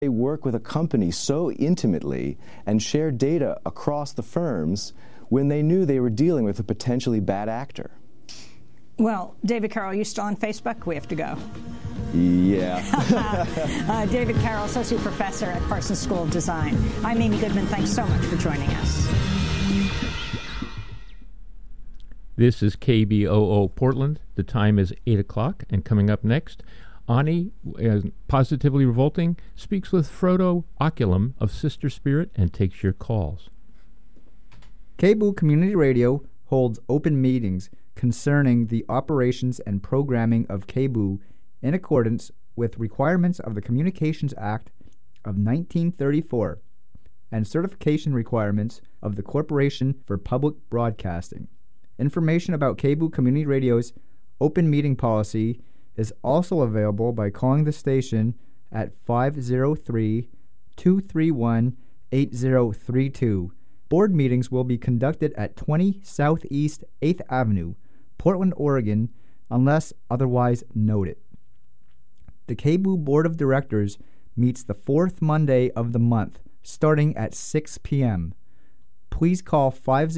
They work with a company so intimately and share data across the firms when they knew they were dealing with a potentially bad actor? Well, David Carroll, are you still on Facebook? We have to go. Yeah. David Carroll, Associate Professor at Parsons School of Design. I'm Amy Goodman. Thanks so much for joining us. This is KBOO Portland. The time is 8 o'clock, and coming up next, Ani, Positively Revolting, speaks with Frodo Oculum of Sister Spirit and takes your calls. KBOO Community Radio holds open meetings concerning the operations and programming of KBOO in accordance with requirements of the Communications Act of 1934 and certification requirements of the Corporation for Public Broadcasting. Information about KBOO Community Radio's open meeting policy is also available by calling the station at 503-231-8032. Board meetings will be conducted at 20 Southeast 8th Avenue, Portland, Oregon, unless otherwise noted. The KBOO Board of Directors meets the fourth Monday of the month, starting at 6 p.m. Please call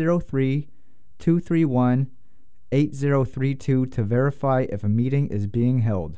503-231-8032 to verify if a meeting is being held.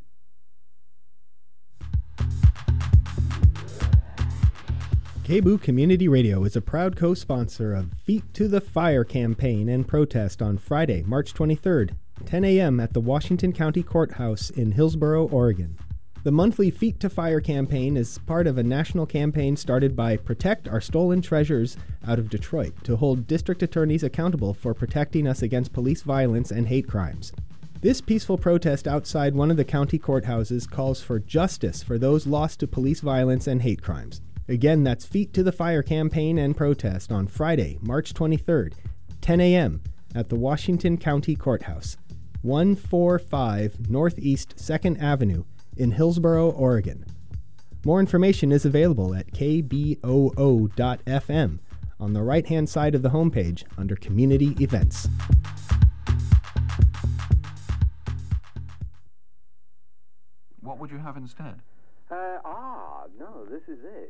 KBOO Community Radio is a proud co-sponsor of Feet to the Fire campaign and protest on Friday, March 23rd, 10 a.m. at the Washington County Courthouse in Hillsboro, Oregon. The monthly Feet to Fire campaign is part of a national campaign started by Protect Our Stolen Treasures out of Detroit to hold district attorneys accountable for protecting us against police violence and hate crimes. This peaceful protest outside one of the county courthouses calls for justice for those lost to police violence and hate crimes. Again, that's Feet to the Fire campaign and protest on Friday, March 23rd, 10 a.m. at the Washington County Courthouse, 145 Northeast 2nd Avenue in Hillsboro, Oregon. More information is available at kboo.fm on the right-hand side of the homepage under Community Events. What would you have instead? No, this is it.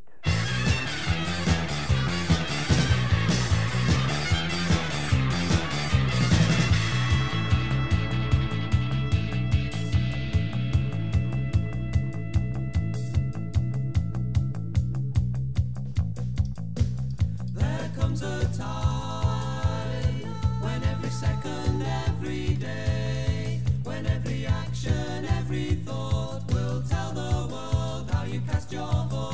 There comes a time when every second, every day, when every action, every thought will tell the world how you cast your vote.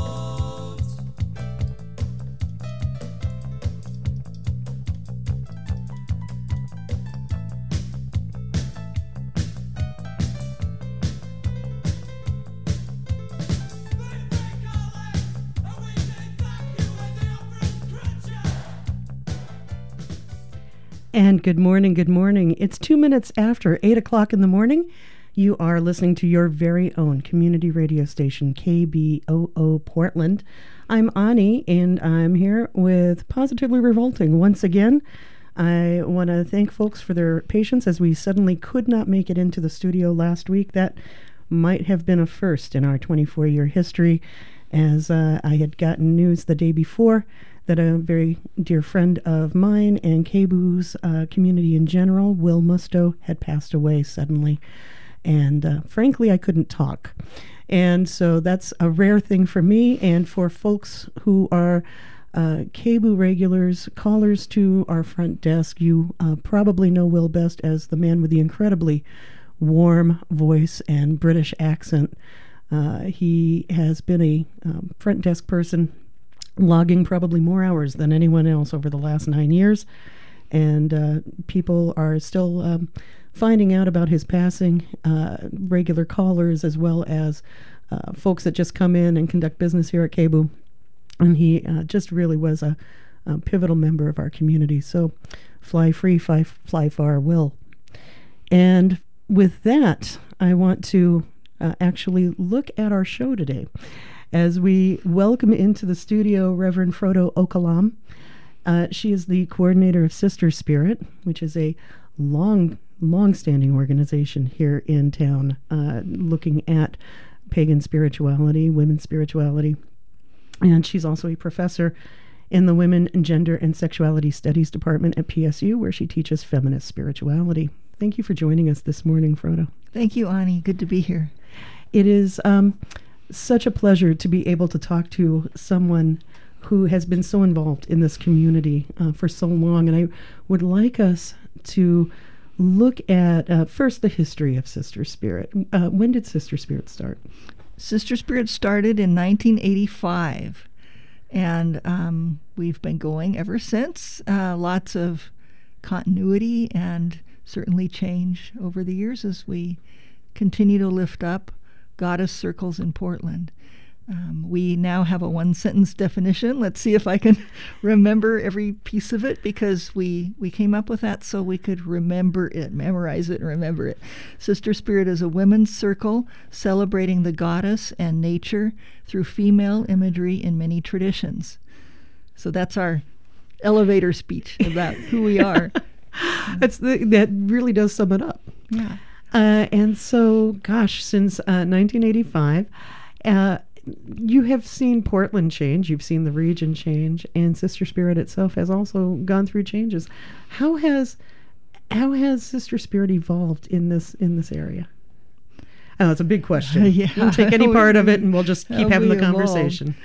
And good morning, good morning. It's 2 minutes after 8 o'clock in the morning. You are listening to your very own community radio station, KBOO Portland. I'm Ani, and I'm here with Positively Revolting. Once again, I want to thank folks for their patience as we suddenly could not make it into the studio last week. That might have been a first in our 24-year history, as I had gotten news the day before that a very dear friend of mine and KBOO's community in general, Will Musto, had passed away suddenly. And frankly, I couldn't talk. And so that's a rare thing for me and for folks who are KBOO regulars, callers to our front desk. You probably know Will best as the man with the incredibly warm voice and British accent. He has been a front desk person logging probably more hours than anyone else over the last 9 years. And people are still finding out about his passing, regular callers as well as folks that just come in and conduct business here at KBOO. And he just really was a pivotal member of our community. So fly free, fly far, Will. And with that, I want to actually look at our show today as we welcome into the studio Reverend Frodo Oculum. She is the coordinator of Sister Spirit, which is a long-standing organization here in town, looking at pagan spirituality, women's spirituality. And she's also a professor in the Women, Gender, and Sexuality Studies Department at PSU, where she teaches feminist spirituality. Thank you for joining us this morning, Frodo. Thank you, Ani. Good to be here. It is such a pleasure to be able to talk to someone who has been so involved in this community for so long. And I would like us to look at first the history of Sister Spirit. When did Sister Spirit start? Sister Spirit started in 1985, and we've been going ever since. Lots of continuity and certainly change over the years as we continue to lift up goddess circles in Portland. We now have a one-sentence definition. Let's see if I can remember every piece of it, because we came up with that so we could remember it, memorize it, and remember it. Sister Spirit is a women's circle celebrating the goddess and nature through female imagery in many traditions. So that's our elevator speech about who we are. That really does sum it up. Yeah. And so, gosh, since 1985, you have seen Portland change, you've seen the region change, and Sister Spirit itself has also gone through changes. How has Sister Spirit evolved in this area? Oh, it's a big question. Yeah. We'll take any part of it, and we'll just keep having the conversation.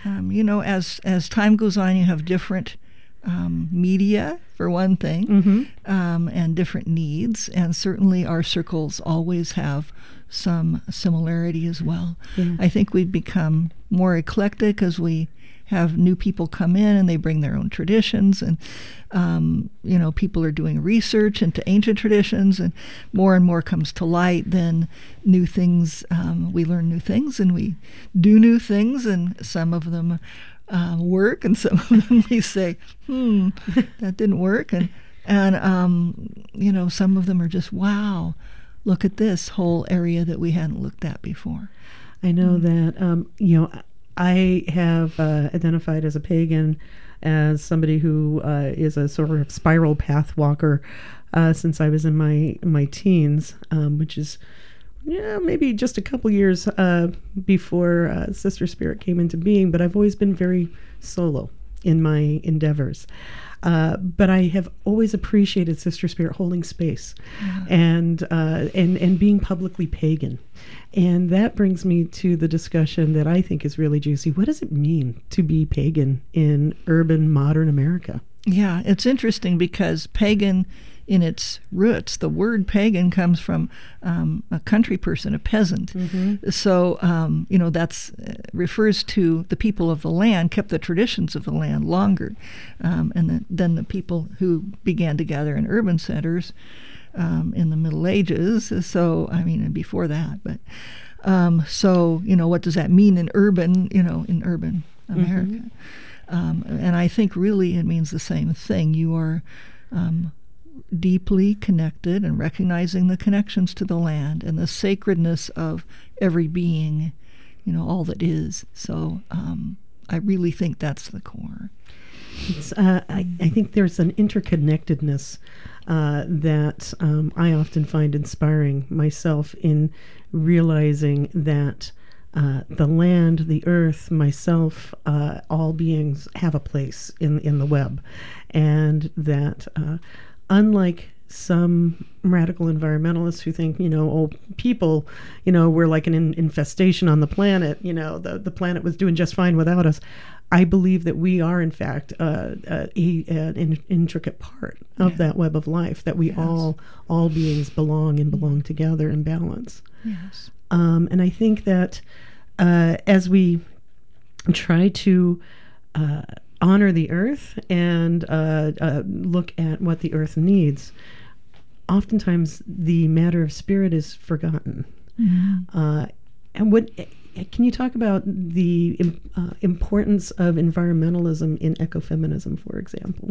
As time goes on, you have different media, for one thing, and different needs, and certainly our circles always have some similarity as well. Yeah. I think we've become more eclectic as we have new people come in and they bring their own traditions, and people are doing research into ancient traditions, and more comes to light. Then new things, we learn new things and we do new things, and some of them work, and some of them we say, that didn't work, and some of them are just, wow, look at this whole area that we hadn't looked at before. I know that I have identified as a pagan, as somebody who is a sort of spiral path walker since I was in my teens, which is maybe just a couple years before Sister Spirit came into being, but I've always been very solo in my endeavors. But I have always appreciated Sister Spirit holding space and being publicly pagan. And that brings me to the discussion that I think is really juicy. What does it mean to be pagan in urban modern America? Yeah, it's interesting because pagan, in its roots, the word pagan comes from a country person, a peasant. So, that's refers to the people of the land, kept the traditions of the land longer. And then the people who began to gather in urban centers in the Middle Ages. So, and before that. But what does that mean in urban America? And I think really it means the same thing. You are deeply connected and recognizing the connections to the land and the sacredness of every being, all that is. So I really think that's the core. I think there's an interconnectedness that I often find inspiring myself in realizing that the land, the earth, myself, all beings have a place in the web, and that unlike some radical environmentalists who think, people, we're like an infestation on the planet, the planet was doing just fine without us. I believe that we are, in fact, an intricate part of that web of life, that we all beings belong together in balance. Yes. And I think that as we try to honor the earth and look at what the earth needs, oftentimes the matter of spirit is forgotten. And can you talk about the importance of environmentalism in ecofeminism, for example?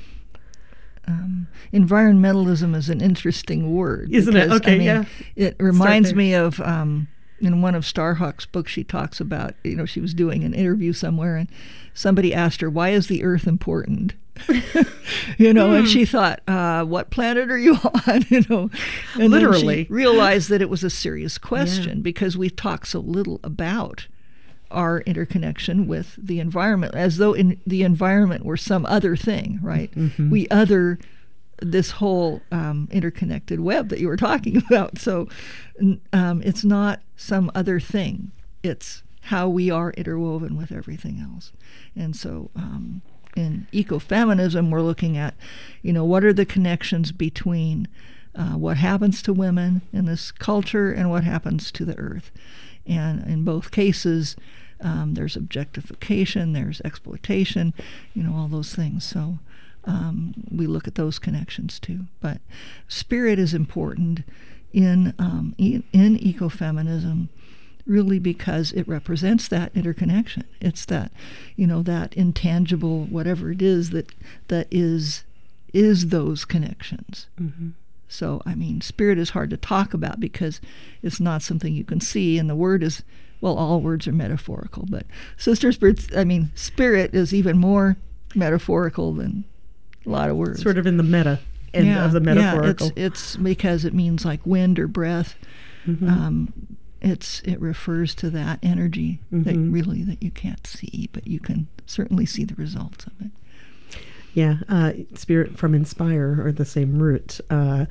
Environmentalism is an interesting word. Isn't it? Okay, yeah. It reminds me of, in one of Starhawk's books, she talks about, she was doing an interview somewhere, and somebody asked her, why is the earth important? And she thought, what planet are you on? And Literally. then she realized that it was a serious question because we talk so little about our interconnection with the environment, as though the environment were some other thing, right? Mm-hmm. We other this whole interconnected web that you were talking about. So it's not some other thing. It's how we are interwoven with everything else. And so in ecofeminism, we're looking at, what are the connections between what happens to women in this culture and what happens to the earth. And in both cases, there's objectification, there's exploitation, all those things. So we look at those connections too. But spirit is important in ecofeminism, really because it represents that interconnection. It's that, that intangible, whatever it is that is those connections. Mm-hmm. So, spirit is hard to talk about because it's not something you can see, and the word is, well, all words are metaphorical, but Sister spirit is even more metaphorical than a lot of words. Sort of in the meta end of the metaphorical. Yeah, it's because it means like wind or breath. Mm-hmm. It refers to that energy that you can't see, but you can certainly see the results of it. Yeah, spirit from inspire are the same root.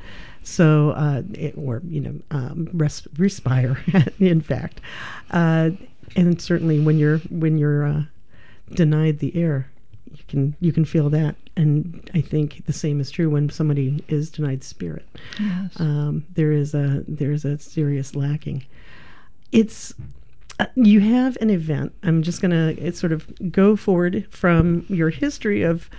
Respire, in fact. And certainly when you're denied the air, you can feel that. And I think the same is true when somebody is denied spirit. Yes. There is a serious lacking. It's you have an event. I'm just going to sort of go forward from your history of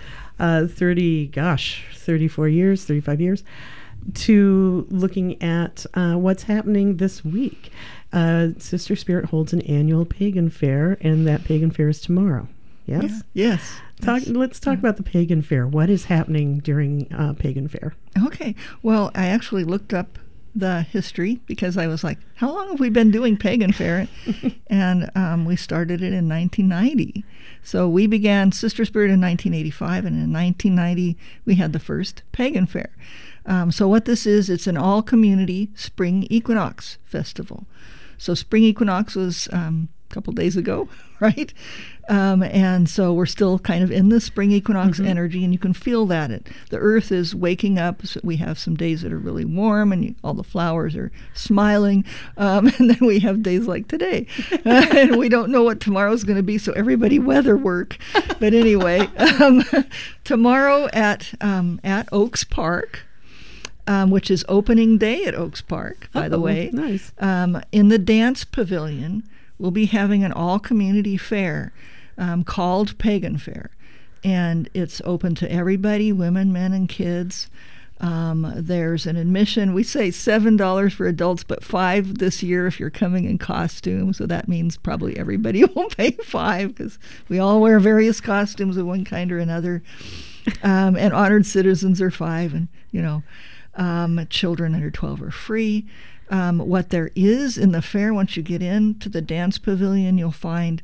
34 years, 35 years, to looking at what's happening this week. Sister Spirit holds an annual pagan fair, and that pagan fair is tomorrow. Yes? Yeah. Yes. Let's talk about the pagan fair. What is happening during pagan fair? Okay. Well, I actually looked up the history because I was like, how long have we been doing pagan fair? And we started it in 1990. So we began Sister Spirit in 1985, and in 1990 we had the first pagan fair. So what this is, it's an all-community spring equinox festival. So spring equinox was a couple days ago, right? And so we're still kind of in the spring equinox energy, and you can feel that. The earth is waking up. So we have some days that are really warm, and all the flowers are smiling. And then we have days like today. And we don't know what tomorrow's going to be, so everybody weather work. But anyway, tomorrow at Oaks Park, which is opening day at Oaks Park, by the way. Nice. In the dance pavilion, we'll be having an all-community fair called Pagan Fair. And it's open to everybody, women, men, and kids. There's an admission. We say $7 for adults, but $5 this year if you're coming in costume. So that means probably everybody will pay $5 because we all wear various costumes of one kind or another. And honored citizens are $5, and, children under 12 are free. What there is in the fair, once you get into the dance pavilion, you'll find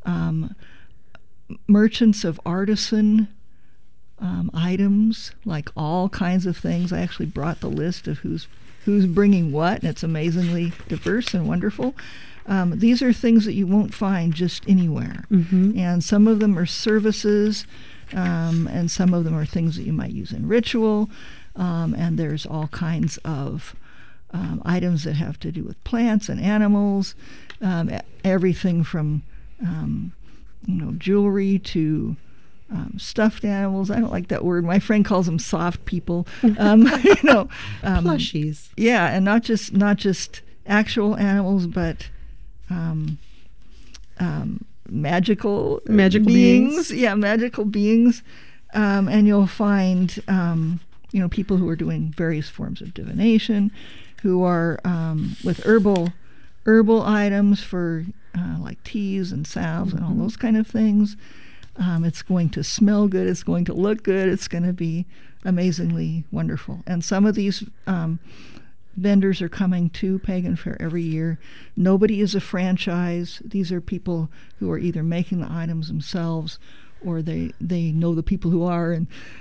merchants of artisan items, like all kinds of things. I actually brought the list of who's bringing what, and it's amazingly diverse and wonderful. These are things that you won't find just anywhere. And some of them are services, and some of them are things that you might use in ritual. And there's all kinds of items that have to do with plants and animals, everything from jewelry to stuffed animals. I don't like that word. My friend calls them soft people. Plushies. Yeah, and not just actual animals, but magical beings. Yeah, magical beings. And you'll find people who are doing various forms of divination, who are with herbal items for like teas and salves and all those kind of things. It's going to smell good. It's going to look good. It's going to be amazingly wonderful. And some of these vendors are coming to Pagan Fair every year. Nobody is a franchise. These are people who are either making the items themselves or they know the people who are,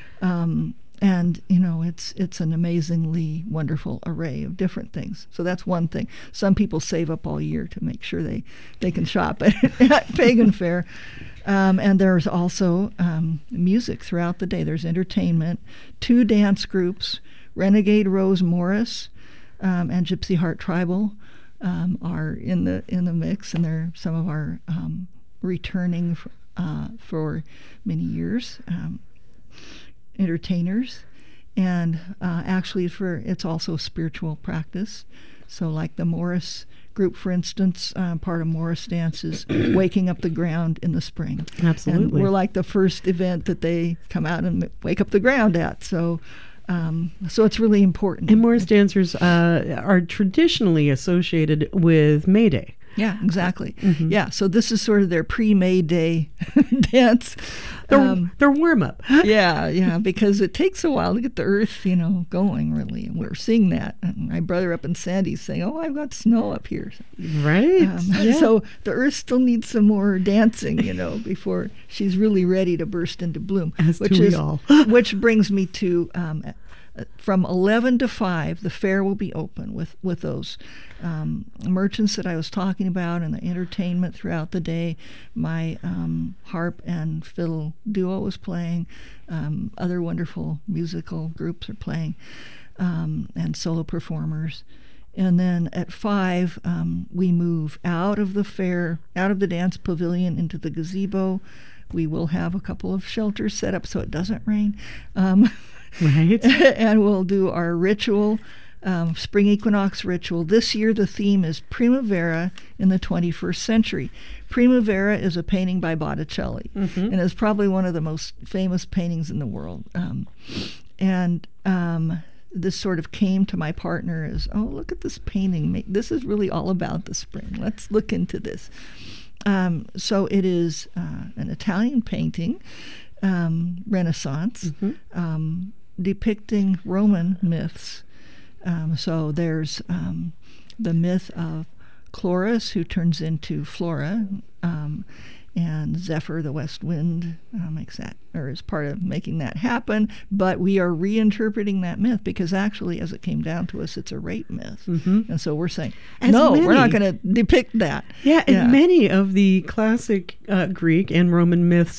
and you know, it's an amazingly wonderful array of different things. So that's one thing. Some people save up all year to make sure they can shop at Pagan Fair. And there's also music throughout the day. There's entertainment. 2 dance groups, Renegade Rose Morris and Gypsy Heart Tribal, are in the mix, and they're some of our returning for many years entertainers. And actually, it's also spiritual practice. So, like the Morris group, for instance, part of Morris dance is waking up the ground in the spring. Absolutely. And we're like the first event that they come out and wake up the ground at. So it's really important. And Morris dancers are traditionally associated with May Day. Yeah, exactly. Mm-hmm. Yeah, so this is sort of their pre-May Day dance. Their warm-up. Yeah, because it takes a while to get the earth, going, really. And we're seeing that. And my brother up in Sandy's saying, oh, I've got snow up here. Right. Yeah. So the earth still needs some more dancing, before she's really ready to burst into bloom. As do we all. Which brings me to... from 11 to 5, the fair will be open with those merchants that I was talking about, and the entertainment throughout the day. My harp and fiddle duo is playing. Other wonderful musical groups are playing, and solo performers. And then at 5, we move out of the fair, out of the dance pavilion into the gazebo. We will have a couple of shelters set up so it doesn't rain. Right. And we'll do our ritual, spring equinox ritual. This year the theme is Primavera in the 21st Century. Primavera is a painting by Botticelli, and it's probably one of the most famous paintings in the world. This sort of came to my partner as, oh, look at this painting. This is really all about the spring. Let's look into this. So it is an Italian painting, Renaissance, depicting Roman myths. So there's the myth of Chloris, who turns into Flora, and Zephyr, the west wind, is part of making that happen. But we are reinterpreting that myth because actually, as it came down to us, it's a rape myth. And so we're saying, we're not going to depict that. Yeah, and many of the classic Greek and Roman myths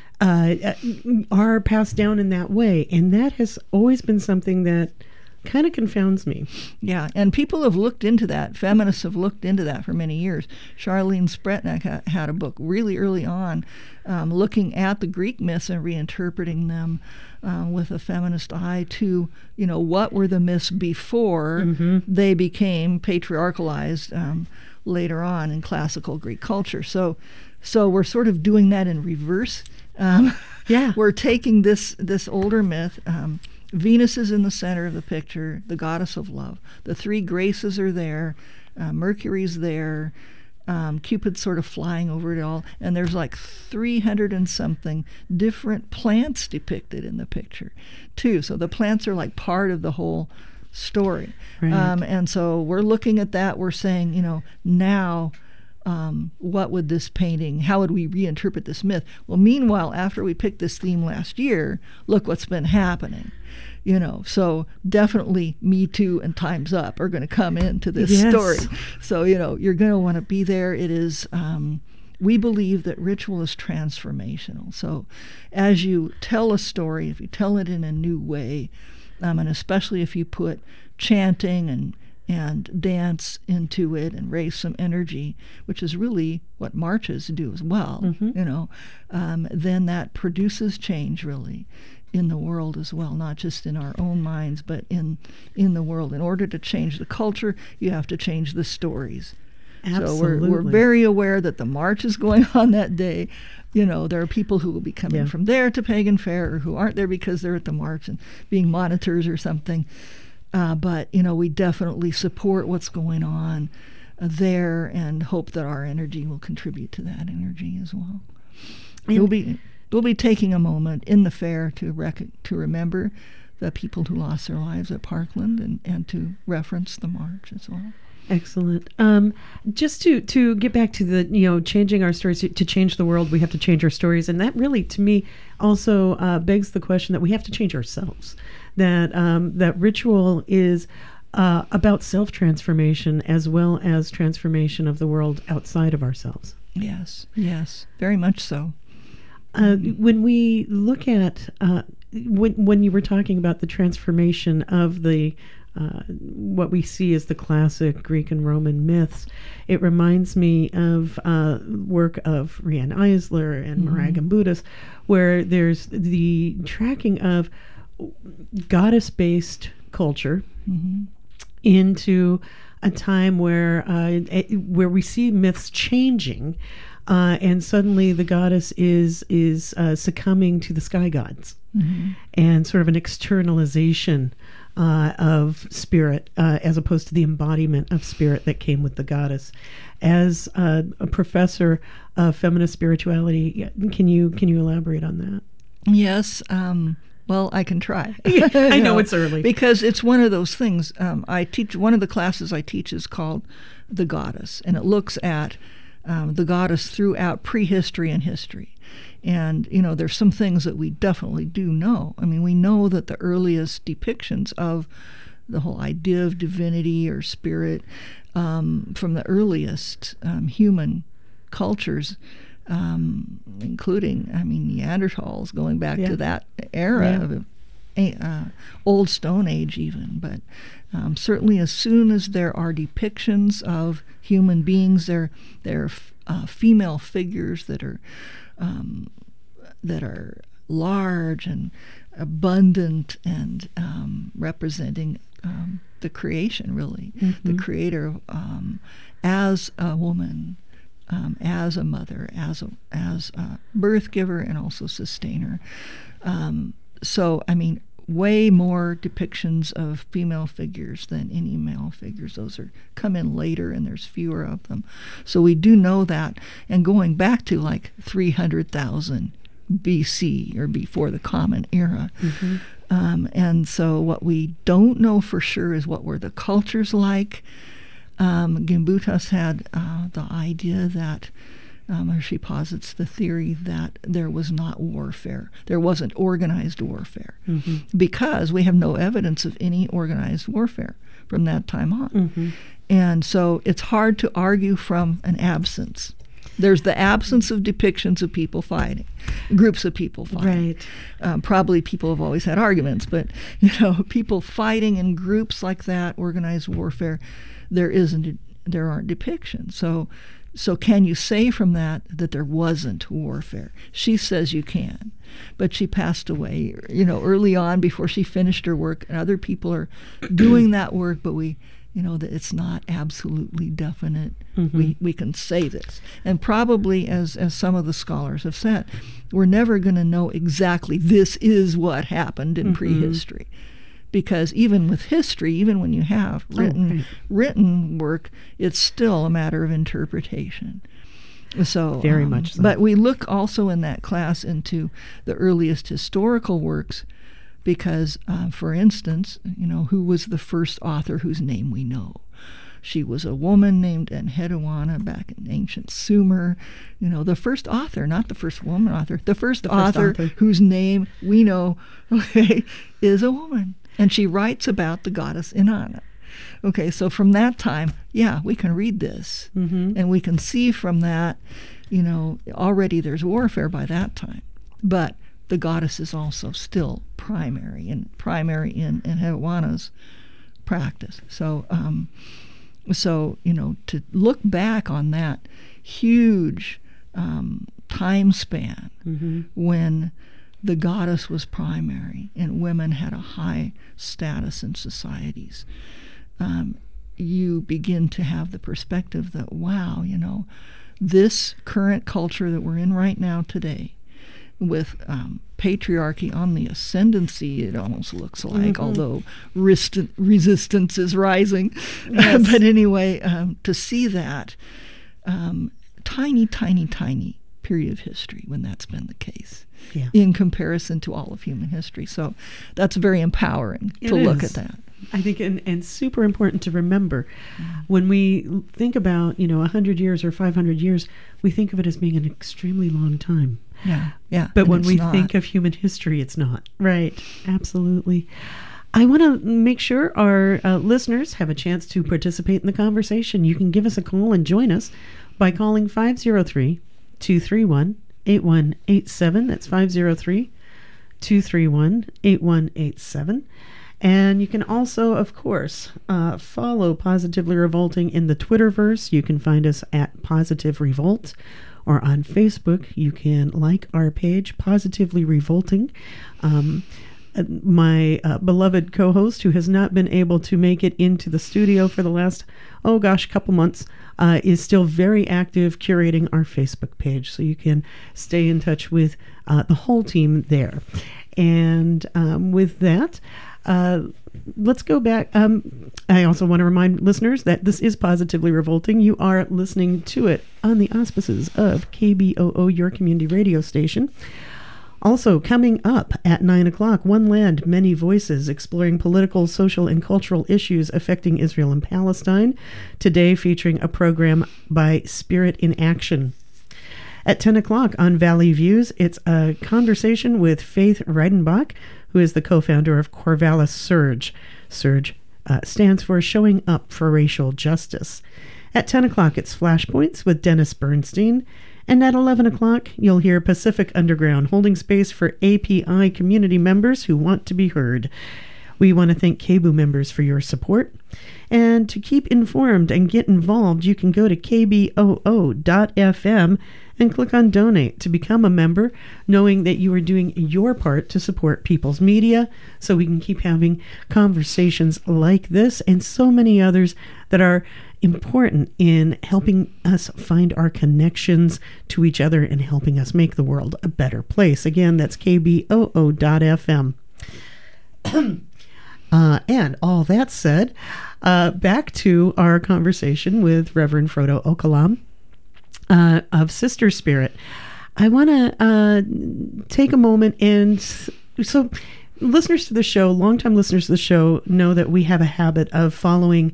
are passed down in that way, and that has always been something that kind of confounds me. Yeah, and people have looked into that. Feminists have looked into that for many years. Charlene Spretnak had a book really early on looking at the Greek myths and reinterpreting them with a feminist eye to, what were the myths before they became patriarchalized later on in classical Greek culture. So we're sort of doing that in reverse. We're taking this older myth. Venus is in the center of the picture, the goddess of love. The 3 graces are there. Mercury's there. Cupid's sort of flying over it all. And there's like 300 and something different plants depicted in the picture, too. So the plants are like part of the whole story. Right. And so we're looking at that. We're saying, now... what would this painting, how would we reinterpret this myth? Well, meanwhile, after we picked this theme last year, look what's been happening. So definitely Me Too and Time's Up are going to come into this story. So, you're going to want to be there. It is, we believe that ritual is transformational. So as you tell a story, if you tell it in a new way, and especially if you put chanting and dance into it and raise some energy, which is really what marches do as well, then that produces change really in the world as well, not just in our own minds, but in the world. In order to change the culture, you have to change the stories. Absolutely. So we're very aware that the march is going on that day. There are people who will be coming from there to Pagan Fair or who aren't there because they're at the march and being monitors or something. But, we definitely support what's going on there and hope that our energy will contribute to that energy as well. We'll be taking a moment in the fair to remember the people who lost their lives at Parkland and to reference the march as well. Excellent. Just to get back to the, changing our stories, to change the world, we have to change our stories. And that really, to me, also begs the question that we have to change ourselves. That ritual is about self-transformation as well as transformation of the world outside of ourselves. Yes, very much so. When we look at, when you were talking about the transformation of the what we see as the classic Greek and Roman myths, it reminds me of work of Riane Eisler and Morag Gamboudas, where there's the tracking of goddess-based culture into a time where we see myths changing, and suddenly the goddess is succumbing to the sky gods, and sort of an externalization of spirit, as opposed to the embodiment of spirit that came with the goddess. As a professor of feminist spirituality, can you elaborate on that? Yes. Well, I can try. I know it's early. Because it's one of those things. I teach, one of the classes I teach is called The Goddess, and it looks at the goddess throughout prehistory and history. And, there's some things that we definitely do know. I mean, we know that the earliest depictions of the whole idea of divinity or spirit from the earliest human cultures, including, Neanderthals, going back to that era of Old Stone Age even. But certainly as soon as there are depictions of human beings, there are female figures that are large and abundant and representing the creation, really, the Creator as a woman, as a mother, as a birth giver, and also sustainer. So, way more depictions of female figures than any male figures. Those come in later, and there's fewer of them. So we do know that. And going back to like 300,000 BC, or before the Common Era. And so what we don't know for sure is what were the cultures like. Gamboudas had the idea that, or she posits the theory that there was not warfare. There wasn't organized warfare, because we have no evidence of any organized warfare from that time on. And so it's hard to argue from an absence. There's the absence of depictions of people fighting, groups of people fighting. Right. Probably people have always had arguments, but people fighting in groups like that, organized warfare, there aren't depictions. So can you say from that there wasn't warfare? She says you can, but she passed away, early on before she finished her work, and other people are doing that work, but that it's not absolutely definite. We can say this. And probably, as some of the scholars have said, we're never going to know exactly this is what happened in prehistory. Because even with history, even when you have written work, it's still a matter of interpretation. So very much so. But we look also in that class into the earliest historical works, because, for instance, who was the first author whose name we know? She was a woman named Enheduanna back in ancient Sumer. The first author, not the first woman author, the first author whose name we know, is a woman. And she writes about the goddess Inanna. Okay, so from that time, we can read this. And we can see from that, already there's warfare by that time. But the goddess is also still primary in Enheduanna's practice. So, to look back on that huge time span when the goddess was primary and women had a high status in societies, you begin to have the perspective that, wow, this current culture that we're in right now today, with patriarchy on the ascendancy, it almost looks like, although resistance is rising. Yes. But anyway, to see that tiny period of history when that's been the case, in comparison to all of human history. So that's very empowering to look at that. I think, and super important to remember. When we think about, 100 years or 500 years, we think of it as being an extremely long time. Yeah. But and when it's we not. think of human history, it's not. Right. Absolutely. I want to make sure our listeners have a chance to participate in the conversation. You can give us a call and join us by calling 503-231-8187. That's 503-231-8187. And you can also, of course, follow Positively Revolting in the Twitterverse. You can find us at Positive Revolt. Or on Facebook, you can like our page, Positively Revolting. My beloved co-host, who has not been able to make it into the studio for the last, couple months, is still very active curating our Facebook page. So you can stay in touch with the whole team there. And with that, let's go back. I also want to remind listeners that this is Positively Revolting. You are listening to it on the auspices of KBOO, your community radio station. Also, coming up at 9 o'clock, One Land, Many Voices, exploring political, social, and cultural issues affecting Israel and Palestine. Today featuring a program by Spirit in Action. At 10 o'clock on Valley Views, it's a conversation with Faith Reidenbach, who is the co-founder of Corvallis Surge. Surge stands for Showing Up for Racial Justice. At 10 o'clock, it's Flashpoints with Dennis Bernstein. And at 11 o'clock, you'll hear Pacific Underground, holding space for API community members who want to be heard. We want to thank KBOO members for your support. And to keep informed and get involved, you can go to kboo.fm and click on Donate to become a member, knowing that you are doing your part to support People's Media, so we can keep having conversations like this and so many others that are important in helping us find our connections to each other and helping us make the world a better place. Again, that's kboo.fm. And all that said, back to our conversation with Reverend Frodo Okalam of Sister Spirit. I want to take a moment and so listeners to the show, longtime listeners to the show, know that we have a habit of following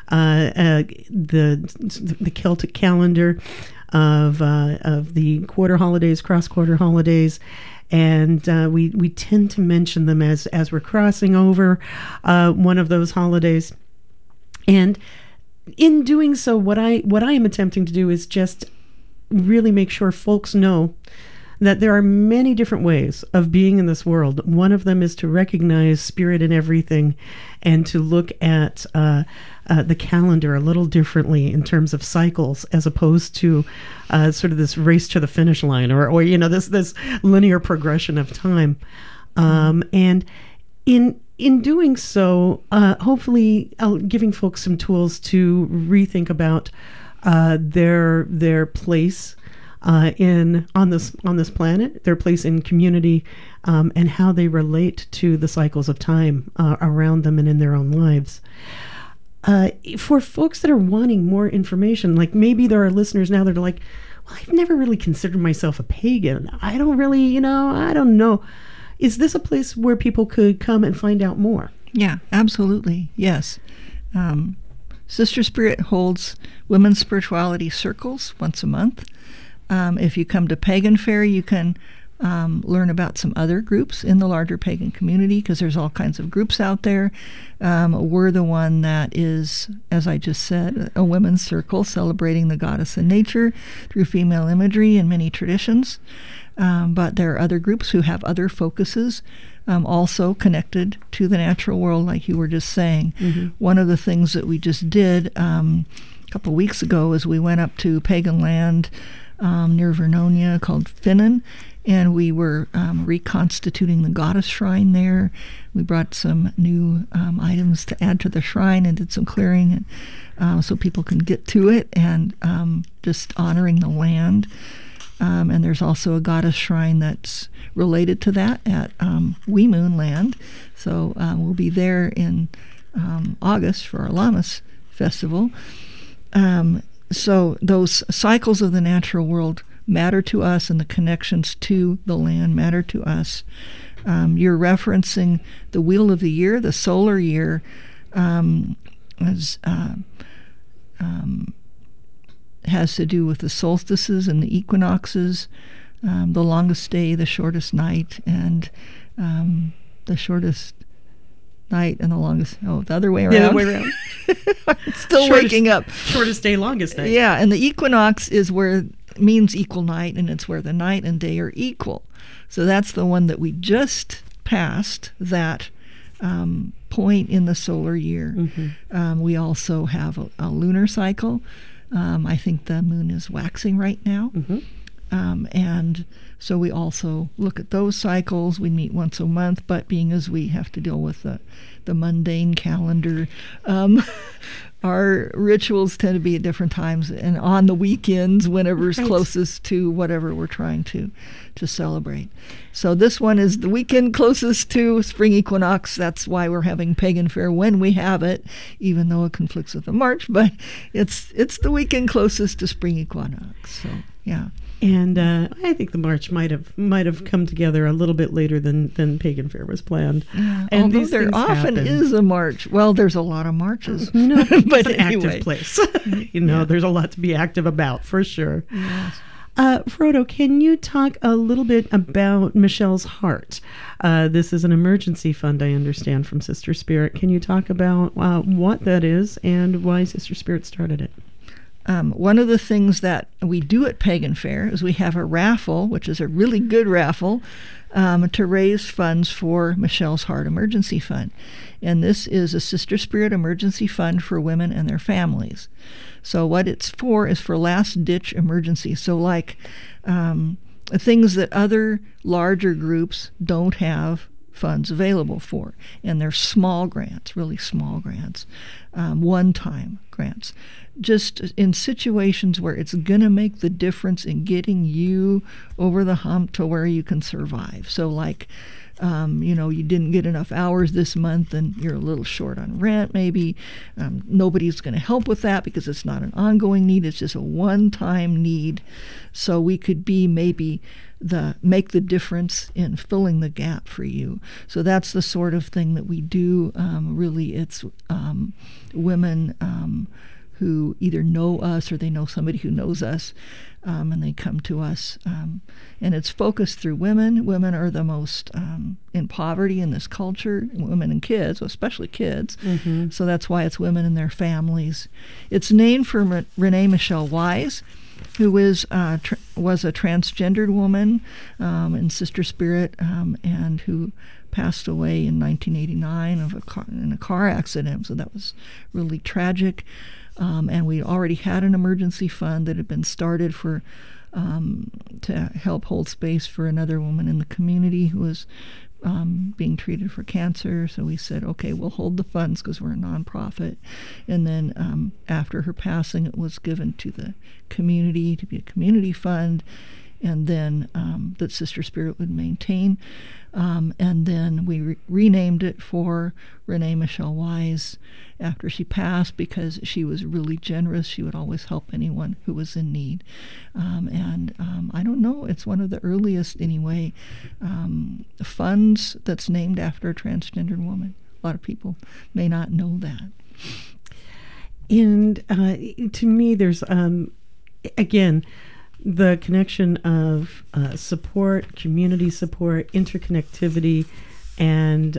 the Celtic calendar of the quarter holidays, cross-quarter holidays, and we tend to mention them as we're crossing over one of those holidays. And in doing so, what I am attempting to do is just really make sure folks know that there are many different ways of being in this world. One of them is to recognize spirit in everything and to look at the calendar a little differently in terms of cycles, as opposed to sort of this race to the finish line or this linear progression of time. And in doing so, hopefully giving folks some tools to rethink about their place on this planet, their place in community, and how they relate to the cycles of time around them and in their own lives. For folks that are wanting more information, like maybe there are listeners now that are like, well, I've never really considered myself a pagan. I don't really, I don't know. Is this a place where people could come and find out more? Yeah, absolutely. Yes. Sister Spirit holds women's spirituality circles once a month. If you come to Pagan Fair, you can learn about some other groups in the larger pagan community, because there's all kinds of groups out there. We're the one that is, as I just said, a women's circle celebrating the goddess in nature through female imagery and many traditions. But there are other groups who have other focuses, also connected to the natural world, like you were just saying. Mm-hmm. One of the things that we just did a couple of weeks ago is we went up to pagan land near Vernonia called Finnan, and we were reconstituting the goddess shrine there. We brought some new items to add to the shrine and did some clearing so people can get to it, and just honoring the land. And there's also a goddess shrine that's related to that at Weemoon Land. So we'll be there in August for our Lammas festival. So those cycles of the natural world matter to us, and the connections to the land matter to us. You're referencing the wheel of the year, the solar year. has to do with the solstices and the equinoxes, the longest day, the shortest night, and the shortest night and the longest, the other way around. The other way around. I'm still waking up. Shortest day, longest night. Yeah, and the equinox is where means equal night, and it's where the night and day are equal. So that's the one that we just passed, that point in the solar year. Mm-hmm. We also have a lunar cycle. I think the moon is waxing right now. Mm-hmm. And so we also look at those cycles. We meet once a month, but being as we have to deal with the mundane calendar, our rituals tend to be at different times and on the weekends, whenever's closest to whatever we're trying to celebrate. So this one is the weekend closest to spring equinox. That's why we're having Pagan Fair when we have it, even though it conflicts with the March, but it's the weekend closest to spring equinox. So yeah. And I think the March might have come together a little bit later than Pagan Fair was planned. Yeah, and although these there things often happen. is a March. Well, there's a lot of marches. But an anyway. active place. There's a lot to be active about, for sure. Yes. Frodo, can you talk a little bit about Michelle's Heart? This is an emergency fund, I understand, from Sister Spirit. Can you talk about what that is and why Sister Spirit started it? One of the things that we do at Pagan Fair is we have a raffle, which is a really good raffle, to raise funds for Michelle's Heart Emergency Fund. And this is a Sister Spirit emergency fund for women and their families. So what it's for is for last-ditch emergencies. So like things that other larger groups don't have funds available for. And they're small grants, really small grants, one-time grants. Just in situations where it's going to make the difference in getting you over the hump to where you can survive. So like, you didn't get enough hours this month and you're a little short on rent maybe. Nobody's going to help with that because it's not an ongoing need. It's just a one-time need. So we could be maybe make the difference in filling the gap for you. So that's the sort of thing that we do. Really, it's women who either know us or they know somebody who knows us, and they come to us. And it's focused through women. Women are the most in poverty in this culture, women and kids, especially kids. Mm-hmm. So that's why it's women and their families. It's named for Renee Michelle Wise, who was a transgendered woman in Sister Spirit, and who passed away in 1989 in a car accident. So that was really tragic. And we already had an emergency fund that had been started to help hold space for another woman in the community who was being treated for cancer. So we said, okay, we'll hold the funds because we're a nonprofit. And then after her passing, it was given to the community to be a community fund, and then that Sister Spirit would maintain. And then we renamed it for Renee Michelle Wise after she passed because she was really generous. She would always help anyone who was in need. And I don't know, it's one of the earliest, anyway, funds that's named after a transgendered woman. A lot of people may not know that. And to me, there's, again, the connection of support, community support, interconnectivity, and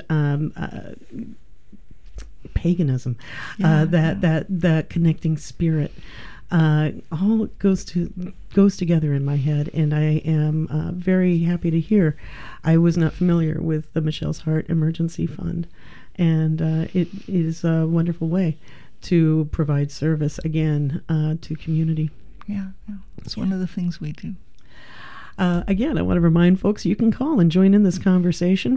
paganism, that connecting spirit, all goes together in my head, and I am very happy to hear. I was not familiar with the Michelle's Heart Emergency Fund, and it is a wonderful way to provide service again to community. Yeah, it's one of the things we do. Again, I want to remind folks you can call and join in this conversation,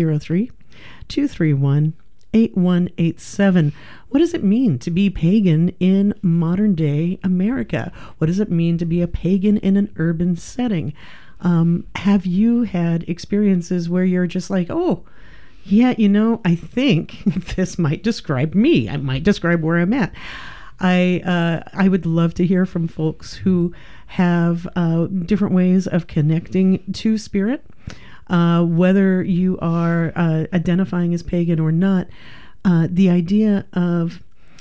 503-231-8187. What does it mean to be pagan in modern day America? What does it mean to be a pagan in an urban setting? Have you had experiences where you're just like, oh, yeah, I think this might describe me. I might describe where I'm at. I would love to hear from folks who have different ways of connecting to spirit, whether you are identifying as pagan or not. the idea of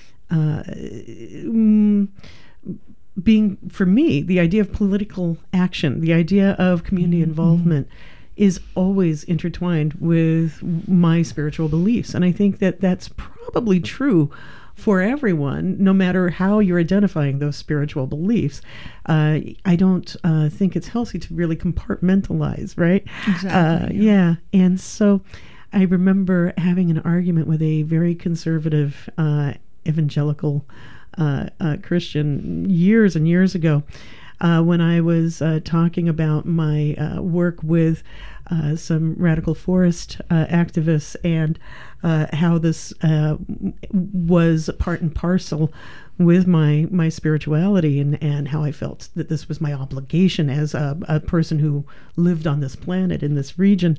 being, for me, the idea of political action, the idea of community involvement is always intertwined with my spiritual beliefs. And I think that that's probably true for everyone, no matter how you're identifying those spiritual beliefs. I don't think it's healthy to really compartmentalize, right? Exactly. Yeah. And so I remember having an argument with a very conservative evangelical Christian years and years ago, when I was talking about my work with some radical forest activists, and how this was part and parcel with my spirituality, and how I felt that this was my obligation as a person who lived on this planet in this region.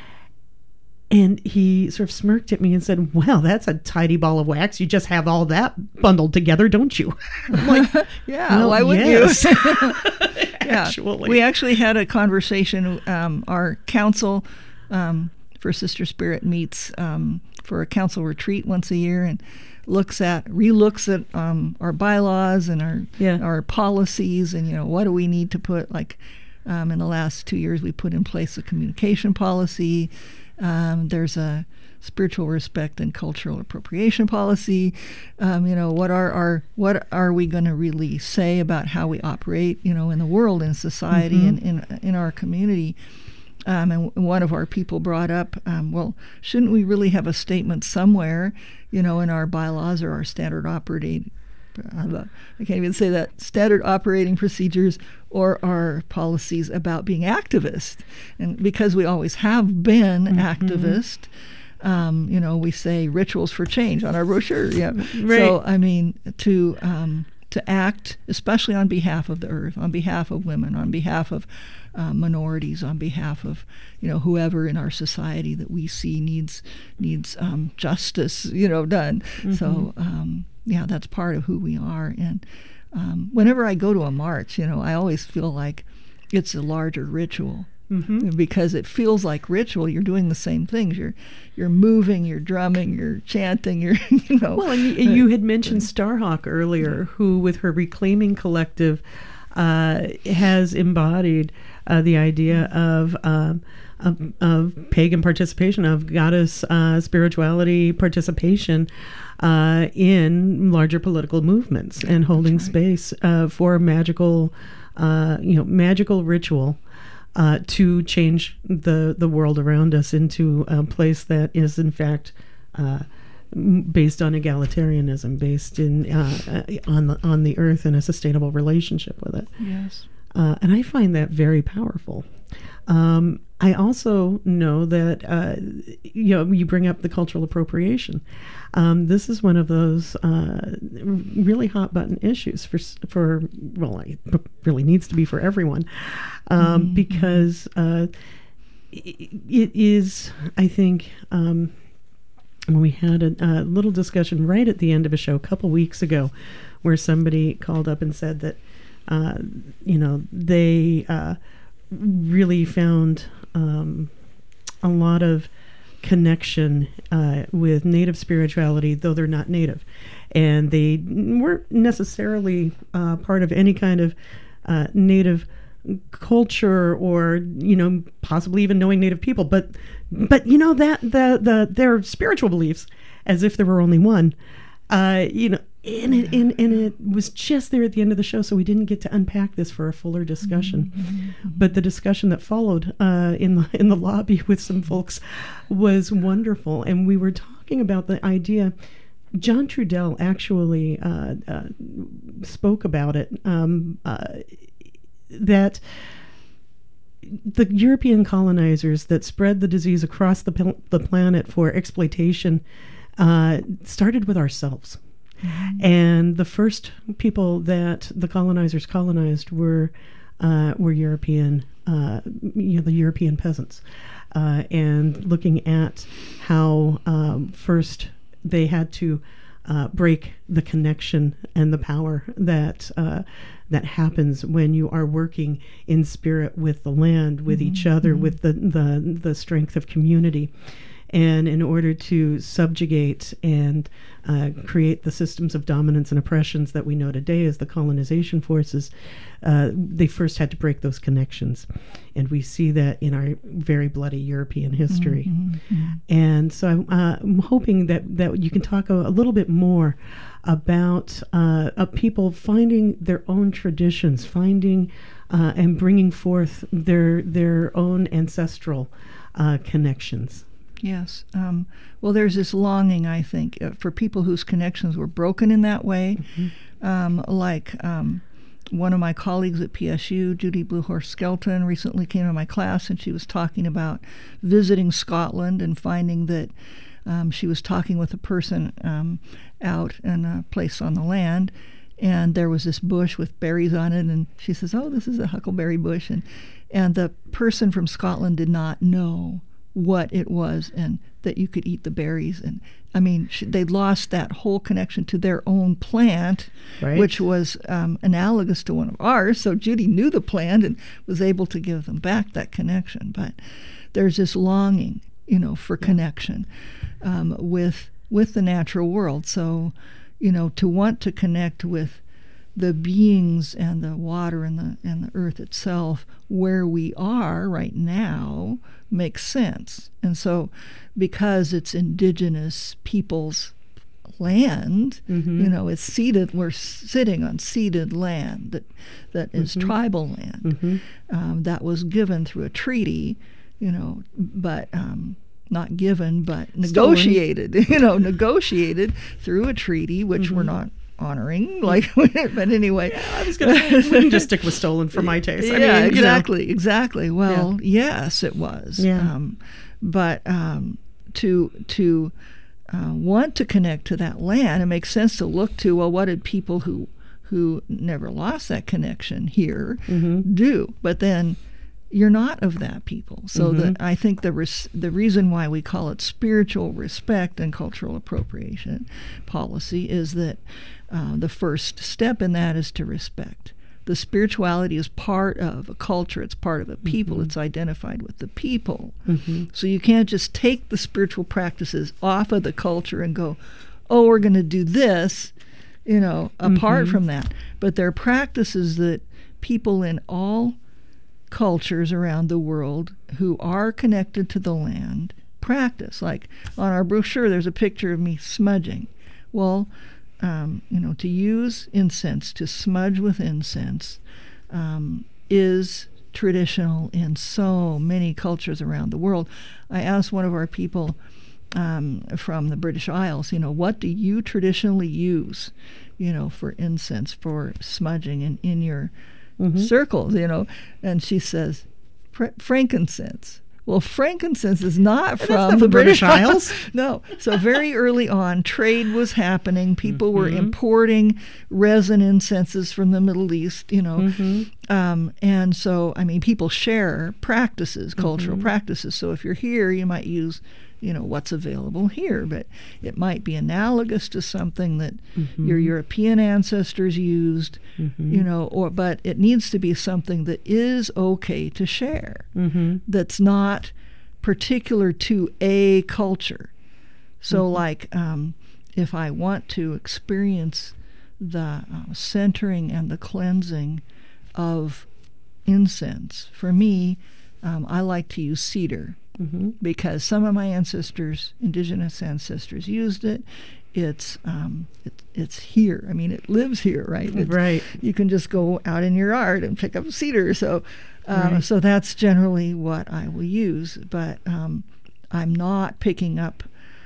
And he sort of smirked at me and said, "Well, that's a tidy ball of wax. You just have all that bundled together, don't you?" I'm like, yeah, well, why wouldn't yes. you? Actually. We actually had a conversation. Our council for Sister Spirit meets for a council retreat once a year, and relooks at our bylaws and our policies, and what do we need to put, like in the last 2 years we put in place a communication policy. There's a spiritual respect and cultural appropriation policy. What are we going to really say about how we operate, in the world, in society, and in our community? And one of our people brought up, well, shouldn't we really have a statement somewhere, in our bylaws or our standard operating, I can't even say that, standard operating procedures or our policies about being activist? And because we always have been activist, we say rituals for change on our brochure. Yeah. Right. So, to act, especially on behalf of the earth, on behalf of women, on behalf of minorities, on behalf of whoever in our society that we see needs justice done. So that's part of who we are. And whenever I go to a march, I always feel like it's a larger ritual. Because it feels like ritual. You're doing the same things. You're moving, you're drumming, you're chanting, Well, and you had mentioned Starhawk earlier, who with her Reclaiming Collective has embodied the idea of pagan participation, of goddess spirituality participation in larger political movements, and holding space for magical ritual. To change the world around us into a place that is, in fact, based on egalitarianism, based in on the earth, and a sustainable relationship with it. Yes. And I find that very powerful. I also know that you bring up the cultural appropriation. This is one of those really hot button issues it really needs to be for everyone, because it is, I think, when we had a little discussion right at the end of a show a couple weeks ago, where somebody called up and said that they really found a lot of connection with Native spirituality, though they're not Native, and they weren't necessarily part of any kind of Native culture, or possibly even knowing Native people, but that their spiritual beliefs, as if there were only one, and it was just there at the end of the show, so we didn't get to unpack this for a fuller discussion. But the discussion that followed in the lobby with some folks was wonderful, and we were talking about the idea. John Trudell actually spoke about it, that the European colonizers that spread the disease across the planet for exploitation started with ourselves. And the first people that the colonizers colonized were European, the European peasants, and looking at how first they had to break the connection and the power that happens when you are working in spirit with the land, with each other, with the strength of community. And in order to subjugate and create the systems of dominance and oppressions that we know today as the colonization forces, they first had to break those connections. And we see that in our very bloody European history. And so I'm hoping that you can talk a little bit more about people finding their own traditions, finding and bringing forth their own ancestral connections. Yes. Well, there's this longing, I think, for people whose connections were broken in that way. Like one of my colleagues at PSU, Judy Bluehorse-Skelton, recently came to my class, and she was talking about visiting Scotland and finding that she was talking with a person out in a place on the land, and there was this bush with berries on it, and she says, "Oh, this is a huckleberry bush," and the person from Scotland did not know what it was and that you could eat the berries. And I mean, they'd lost that whole connection to their own plant, which was analogous to one of ours. So Judy knew the plant and was able to give them back that connection. But there's this longing, for connection with the natural world. So, to want to connect with the beings and the water and the earth itself where we are right now makes sense. And so because it's indigenous people's land, it's ceded, we're sitting on ceded land that is tribal land, that was given through a treaty, but not given, but negotiated, negotiated through a treaty, which we're not honoring, but anyway. Yeah, I was going to say, we can just stick with stolen for my taste. Exactly. Well, yes, it was. Yeah. But to want to connect to that land, it makes sense to look to, well, what did people who never lost that connection here do? But then you're not of that people. So that I think the reason why we call it spiritual respect and cultural appropriation policy is that the first step in that is to respect. The spirituality is part of a culture. It's part of a people. It's identified with the people. So you can't just take the spiritual practices off of the culture and go, oh, we're going to do this, apart from that. But they're practices that people in all cultures around the world who are connected to the land practice. Like on our brochure, there's a picture of me smudging. Well, to use incense, to smudge with incense, is traditional in so many cultures around the world. I asked one of our people from the British Isles, what do you traditionally use, for incense, for smudging in your circles, and she says, frankincense. Well, frankincense is not from the British Isles. No. So very early on, trade was happening. People were importing resin incenses from the Middle East, and so, people share practices, cultural practices. So if you're here, you might use what's available here, but it might be analogous to something that your European ancestors used, but it needs to be something that is okay to share, that's not particular to a culture. So like if I want to experience the centering and the cleansing of incense, for me, I like to use cedar. Because some of my ancestors, indigenous ancestors, used it. It's here. It lives here, right? Right. You can just go out in your yard and pick up cedar. So, so that's generally what I will use. But I'm not picking up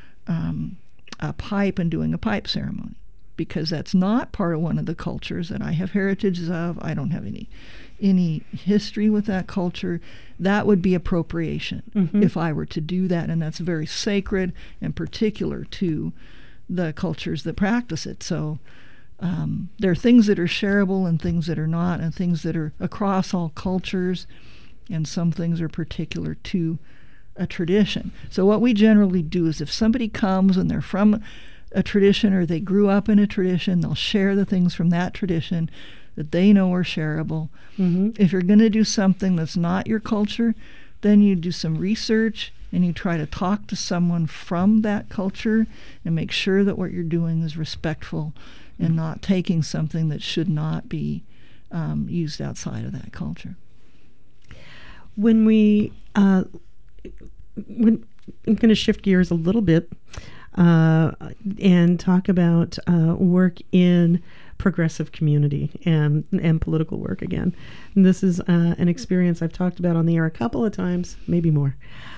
a pipe and doing a pipe ceremony, because that's not part of one of the cultures that I have heritages of. I don't have any history with that culture. That would be appropriation if I were to do that, and that's very sacred and particular to the cultures that practice it. So there are things that are shareable and things that are not, and things that are across all cultures, and some things are particular to a tradition. So what we generally do is if somebody comes and they're from a tradition or they grew up in a tradition, they'll share the things from that tradition that they know are shareable. If you're going to do something that's not your culture, then you do some research and you try to talk to someone from that culture and make sure that what you're doing is respectful and not taking something that should not be used outside of that culture. When I'm going to shift gears a little bit and talk about work in progressive community and political work again. And this is an experience I've talked about on the air a couple of times, maybe more.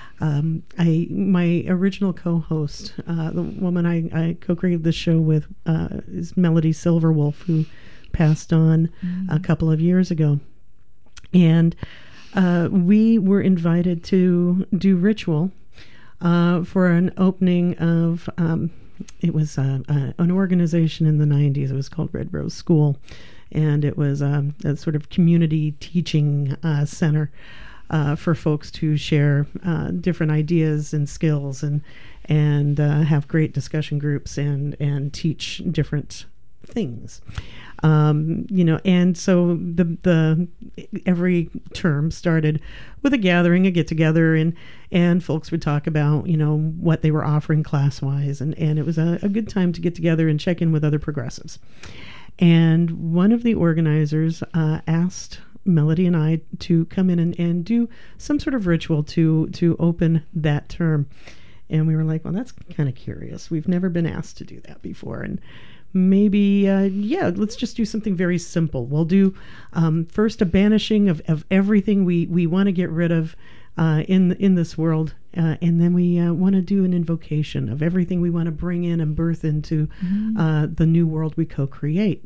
My original co-host, the woman I co-created this show with, is Melody Silverwolf, who passed on a couple of years ago. And we were invited to do ritual for an opening of, it was an organization in the 90s. It was called Red Rose School. And it was a sort of community teaching center for folks to share different ideas and skills and have great discussion groups and teach different things. And so the every term started with a gathering, a get together, and folks would talk about, what they were offering class wise. And it was a good time to get together and check in with other progressives. And one of the organizers asked Melody and I to come in and do some sort of ritual to open that term. And we were like, well, that's kind of curious. We've never been asked to do that before. And maybe, let's just do something very simple. We'll do first a banishing of everything we want to get rid of in this world. And then we want to do an invocation of everything we want to bring in and birth into the new world we co-create.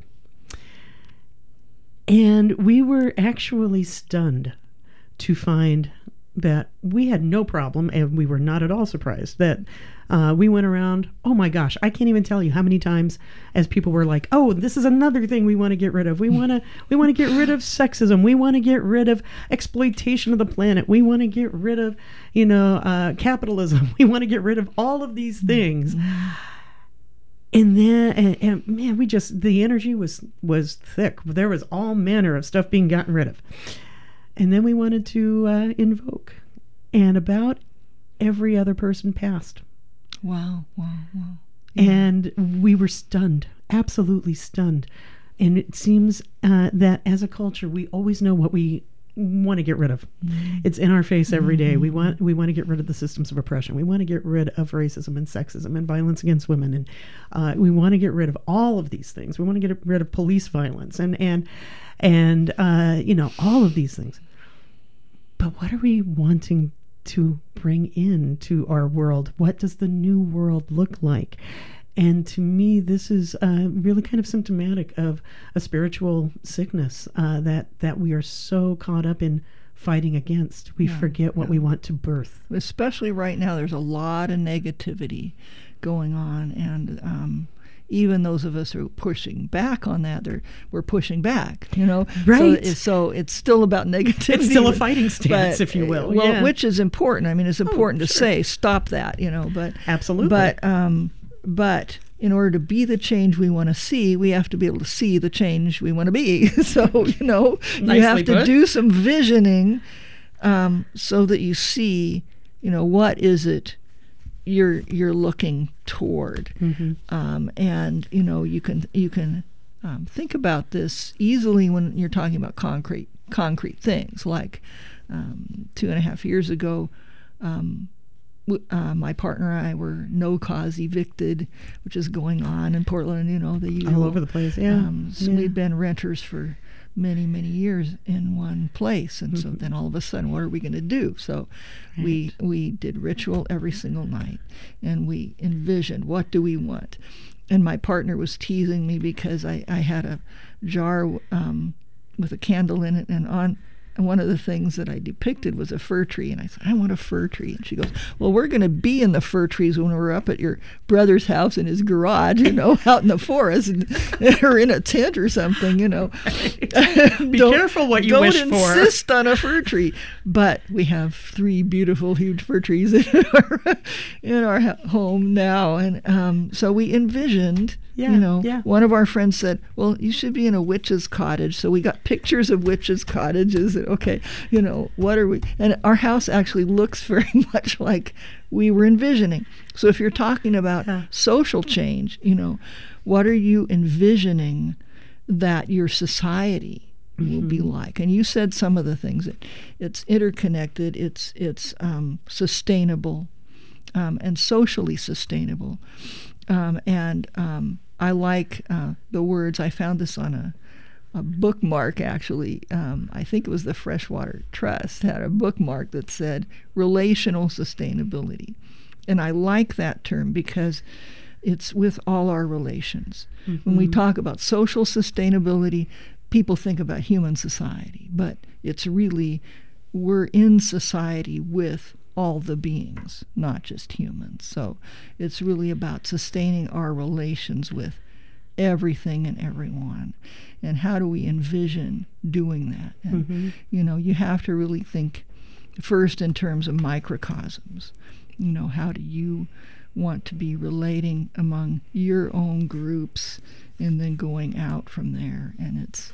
And we were actually stunned to find that we had no problem, and we were not at all surprised that we went around, oh my gosh, I can't even tell you how many times as people were like, oh, this is another thing we want to get rid of. We want to get rid of sexism. We want to get rid of exploitation of the planet. We want to get rid of, capitalism. We want to get rid of all of these things. And then, and man, the energy was thick. There was all manner of stuff being gotten rid of. And then we wanted to invoke. And about every other person passed. Wow. Yeah. And we were stunned, absolutely stunned. And it seems that as a culture, we always know what we want to get rid of. It's in our face every day. We want to get rid of the systems of oppression. We want to get rid of racism and sexism and violence against women. And we want to get rid of all of these things. We want to get rid of police violence and all of these things. But what are we wanting to bring into our world? What does the new world look like? And to me, this is really kind of symptomatic of a spiritual sickness that we are so caught up in fighting against. We forget what we want to birth. Especially right now, there's a lot of negativity going on, and even those of us who are pushing back on that, we're pushing back, Right. So it's still about negativity. It's still a fighting stance, if you will. Well, which is important. I mean, it's important to say, stop that, But absolutely. But in order to be the change we want to see, we have to be able to see the change we want to be. So, you have to do some visioning so that you see, what is it you're looking toward. And, you can think about this easily when you're talking about concrete things. Like 2.5 years ago, my partner and I were no cause evicted, which is going on in Portland, the usual. All over the place, So we'd been renters for many, many years in one place. And so then all of a sudden, what are we going to do? So we did ritual every single night, and we envisioned, what do we want? And my partner was teasing me because I had a jar with a candle in it, and one of the things that I depicted was a fir tree. And I said, I want a fir tree. And she goes, well, we're going to be in the fir trees when we're up at your brother's house in his garage, out in the forest, or in a tent or something, Be careful what you wish for. Don't insist on a fir tree. But we have 3 beautiful, huge fir trees in our home now. And so we envisioned, one of our friends said, well, you should be in a witch's cottage. So we got pictures of witches' cottages Okay, what are we? And our house actually looks very much like we were envisioning. So if you're talking about social change, what are you envisioning that your society will be like? And you said some of the things that it's interconnected, it's sustainable, and socially sustainable. I like the words. I found this on a bookmark, actually. I think it was the Freshwater Trust had a bookmark that said relational sustainability. And I like that term because it's with all our relations. When we talk about social sustainability, people think about human society, but it's really we're in society with all the beings, not just humans. So it's really about sustaining our relations with everything and everyone. And how do we envision doing that? And, you have to really think first in terms of microcosms. How do you want to be relating among your own groups and then going out from there? And it's,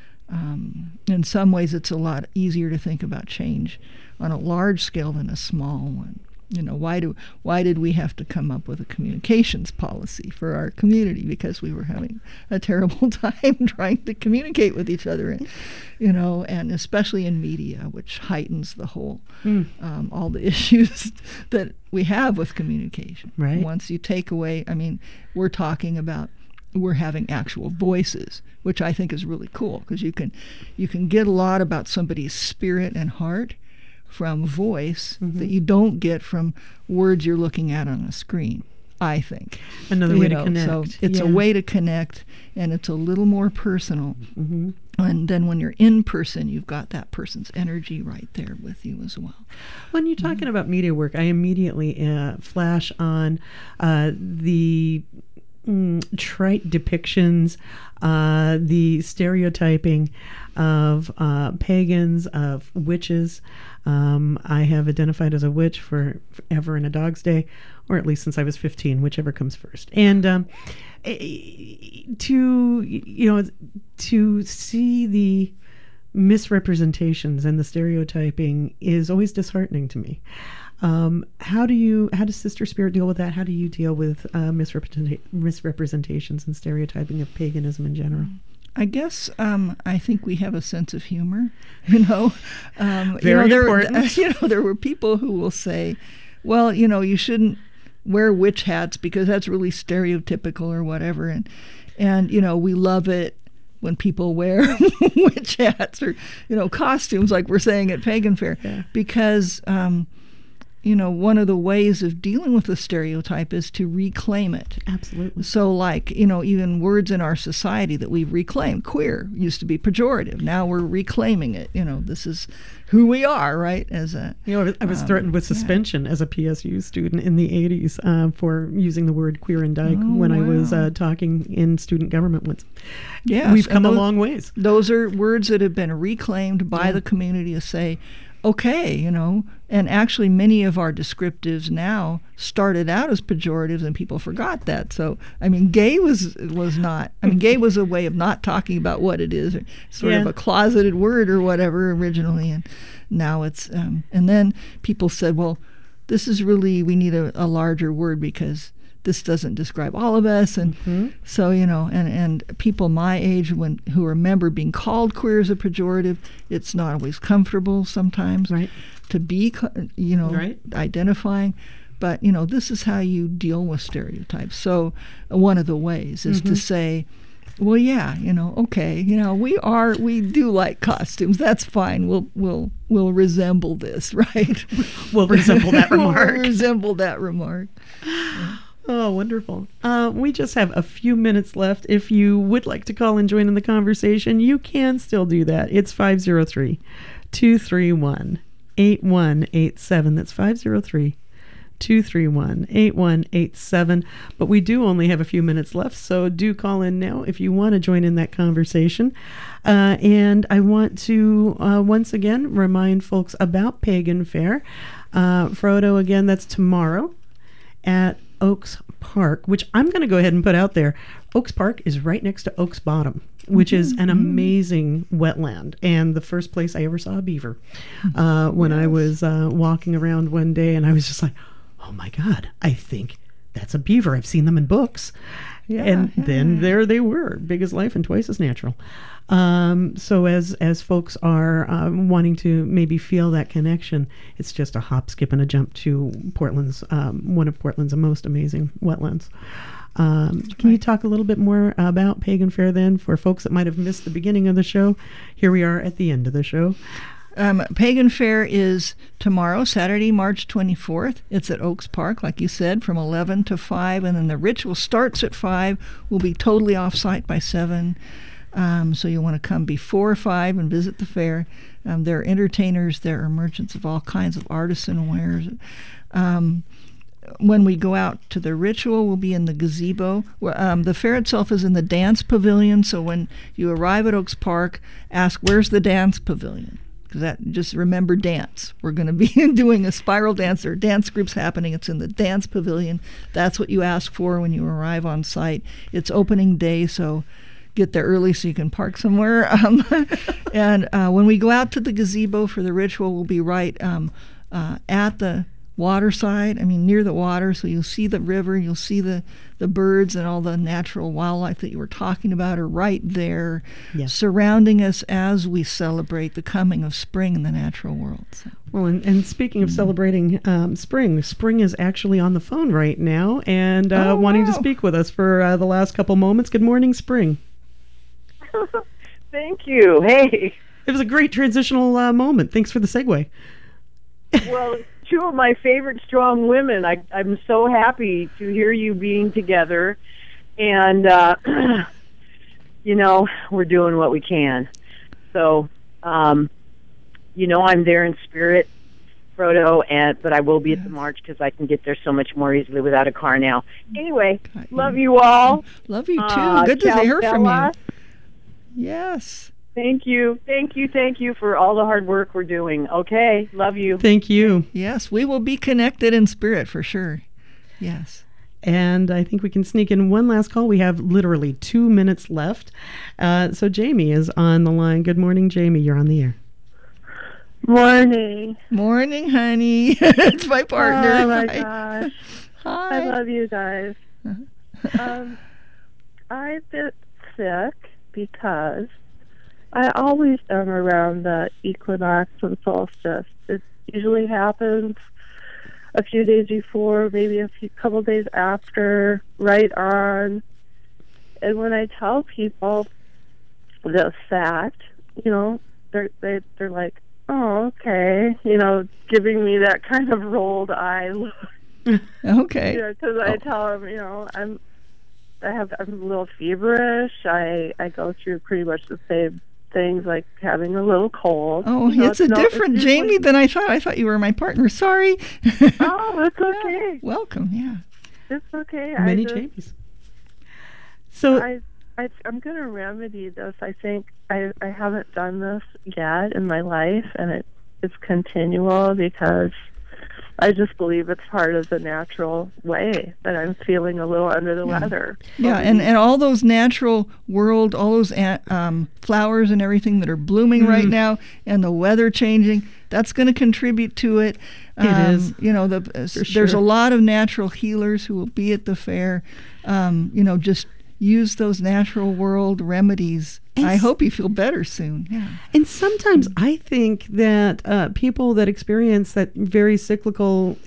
in some ways, it's a lot easier to think about change on a large scale than a small one. Why did we have to come up with a communications policy for our community? Because we were having a terrible time trying to communicate with each other, and especially in media, which heightens the whole all the issues that we have with communication. Right. Once you take away, we're talking about we're having actual voices, which I think is really cool because you can get a lot about somebody's spirit and heart from voice that you don't get from words you're looking at on a screen, I think. Another way to connect. So it's a way to connect, and it's a little more personal. And then when you're in person, you've got that person's energy right there with you as well. When you're talking about media work, I immediately flash on the trite depictions, the stereotyping of pagans, of witches. I have identified as a witch forever in a Dog's Day, or at least since I was 15, whichever comes first. And to see the misrepresentations and the stereotyping is always disheartening to me. How does Sister Spirit deal with that? How do you deal with misrepresentations and stereotyping of paganism in general? I guess I think we have a sense of humor. Very important. There were people who will say, well, you shouldn't wear witch hats because that's really stereotypical or whatever. And we love it when people wear witch hats or, costumes like we're saying at Pagan Fair. Yeah. Because, one of the ways of dealing with the stereotype is to reclaim it. Absolutely. So even words in our society that we've reclaimed. Queer used to be pejorative. Now we're reclaiming it. This is who we are, right? I was threatened with suspension as a PSU student in the 80s for using the word queer and dyke when I was talking in student government once. Yes, we've come a long ways. Those are words that have been reclaimed by the community to say, okay, and actually many of our descriptives now started out as pejoratives and people forgot that. So, gay was not, gay was a way of not talking about what it is, or sort of a closeted word or whatever originally, and now it's, and then people said, well, this is really, we need a larger word because this doesn't describe all of us. And so, and people my age who remember being called queer as a pejorative, it's not always comfortable sometimes to be, identifying. But, this is how you deal with stereotypes. So one of the ways is to say, well, okay, we do like costumes. That's fine. We'll resemble this, right? We'll resemble that remark. We'll resemble that remark. Yeah. Oh, wonderful. We just have a few minutes left. If you would like to call and join in the conversation, you can still do that. It's 503-231-8187. That's 503-231-8187. But we do only have a few minutes left, so do call in now if you want to join in that conversation. And I want to once again remind folks about Pagan Fair. Frodo, again, that's tomorrow at Oaks Park, which I'm going to go ahead and put out there. Oaks Park is right next to Oaks Bottom. which is an amazing wetland, and the first place I ever saw a beaver when I was walking around one day, and I was just like, oh my God, I think that's a beaver. I've seen them in books. Then there they were, big as life and twice as natural. So as folks are wanting to maybe feel that connection, it's just a hop, skip, and a jump to Portland's one of Portland's most amazing wetlands. Can you talk a little bit more about Pagan Fair then, for folks that might have missed the beginning of the show? Here we are at the end of the show. Pagan Fair is tomorrow, Saturday, March 24th. It's at Oaks Park, like you said, from 11 to 5, and then the ritual starts at 5. We'll be totally off-site by 7, so you'll want to come before 5 and visit the fair. There are entertainers, there are merchants of all kinds of artisan wares. When we go out to the ritual, we'll be in the gazebo. The fair itself is in the dance pavilion, so when you arrive at Oaks Park, ask, where's the dance pavilion? Just remember dance. We're going to be doing a spiral dance. There are dance groups happening. It's in the dance pavilion. That's what you ask for when you arrive on site. It's opening day, so get there early so you can park somewhere. And when we go out to the gazebo for the ritual, we'll be right at the water side, near the water, so you'll see the river, you'll see the birds and all the natural wildlife that you were talking about are right there, surrounding us as we celebrate the coming of spring in the natural world. So. Well, and speaking of celebrating spring is actually on the phone right now and wanting to speak with us for the last couple moments. Good morning, Spring. Thank you. Hey. It was a great transitional moment. Thanks for the segue. Well, two of my favorite strong women. I'm so happy to hear you being together, and we're doing what we can. So, I'm there in spirit, Frodo, but I will be at the march because I can get there so much more easily without a car now. Anyway, love you all. Love you too. Good to hear from you. Yes. Thank you for all the hard work we're doing. Okay, love you. Thank you. Yes, we will be connected in spirit for sure. Yes. And I think we can sneak in one last call. We have literally 2 minutes left. So Jamie is on the line. Good morning, Jamie. You're on the air. Morning. Morning, honey. It's my partner. Oh, my gosh. Hi. I love you guys. I've been sick because I always am around the equinox and solstice. It usually happens a few days before, maybe couple days after, right on. And when I tell people this fact, they're like, oh, okay, giving me that kind of rolled eye look. Okay. Because I tell them, I'm a little feverish. I go through pretty much the same things, like having a little cold. Oh, it's a different Jamie than I thought. I thought you were my partner. Sorry. Oh, it's okay. Yeah, welcome. Yeah. It's okay. Many Jamies. So I'm going to remedy this. I think I haven't done this yet in my life, and it's continual because I just believe it's part of the natural way that I'm feeling a little under the weather. Yeah, and all those natural world, all those flowers and everything that are blooming right now, and the weather changing, that's going to contribute to it. It is. There's a lot of natural healers who will be at the fair. Just use those natural world remedies. I hope you feel better soon. Yeah. And sometimes I think that people that experience that very cyclical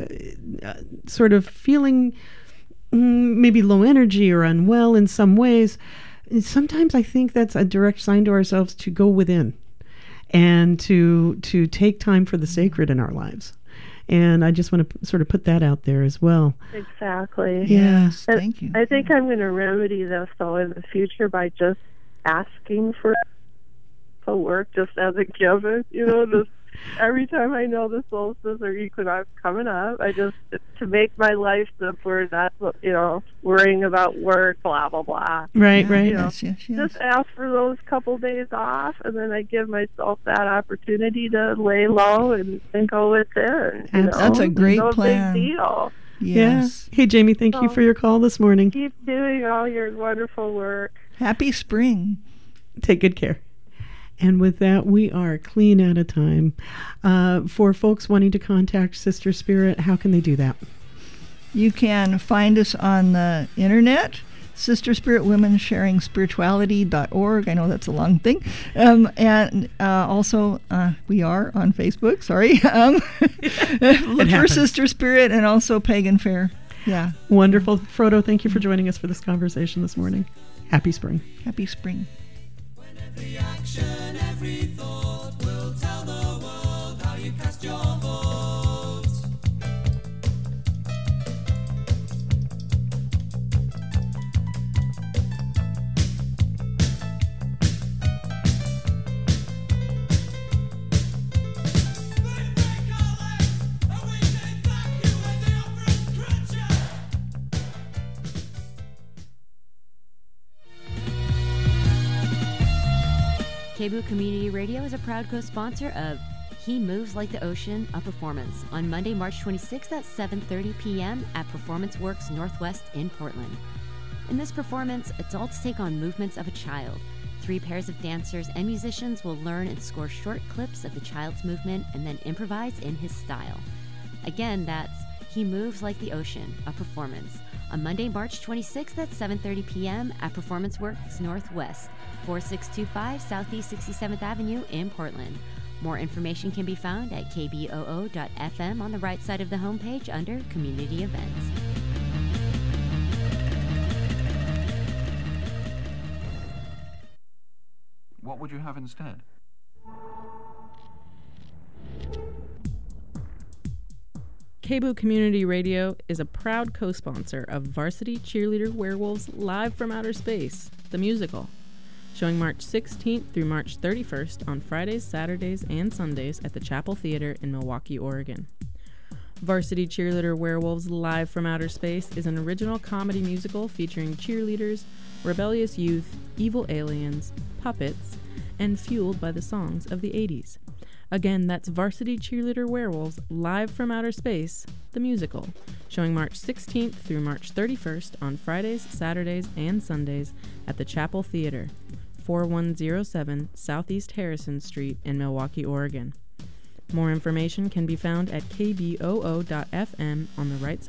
sort of feeling maybe low energy or unwell in some ways, sometimes I think that's a direct sign to ourselves to go within and to take time for the sacred in our lives. And I just want to sort of put that out there as well. Exactly. Yes, thank you. I think I'm going to remedy this, though, in the future by just asking for work just as a given. Just every time I know the solstice or equinox coming up, I just, to make my life simpler, not, worrying about work, blah, blah, blah. Right. Yes. Just ask for those couple days off, and then I give myself that opportunity to lay low and go within. That's a great plan. No big deal. Yes. Yeah. Hey, Jamie, thank you for your call this morning. Keep doing all your wonderful work. Happy spring. Take good care. And with that, we are clean out of time. For folks wanting to contact Sister Spirit, how can they do that? You can find us on the internet, Sister Spirit Women Sharing Spirituality.org. I know that's a long thing. And also, we are on Facebook. Sorry. Look for Sister Spirit and also Pagan Fair. Yeah. Wonderful. Frodo, thank you for joining us for this conversation this morning. Happy spring. Happy spring. Every action, every thought will tell the world how you cast your vote. KBOO Community Radio is a proud co-sponsor of He Moves Like the Ocean, a performance on Monday, March 26th at 7:30 p.m. at Performance Works Northwest in Portland. In this performance, adults take on movements of a child. 3 pairs of dancers and musicians will learn and score short clips of the child's movement and then improvise in his style. Again, that's He Moves Like the Ocean, a performance on Monday, March 26th at 7:30 p.m. at Performance Works Northwest, 4625 Southeast 67th Avenue in Portland. More information can be found at kboo.fm on the right side of the homepage under Community Events. What would you have instead? KBOO Community Radio is a proud co-sponsor of Varsity Cheerleader Werewolves Live from Outer Space, the musical, showing March 16th through March 31st on Fridays, Saturdays, and Sundays at the Chapel Theater in Milwaukee, Oregon. Varsity Cheerleader Werewolves Live from Outer Space is an original comedy musical featuring cheerleaders, rebellious youth, evil aliens, puppets, and fueled by the songs of the 80s. Again, that's Varsity Cheerleader Werewolves Live from Outer Space, the musical, showing March 16th through March 31st on Fridays, Saturdays, and Sundays at the Chapel Theater, 4107 Southeast Harrison Street in Milwaukee, Oregon. More information can be found at kboo.fm on the right side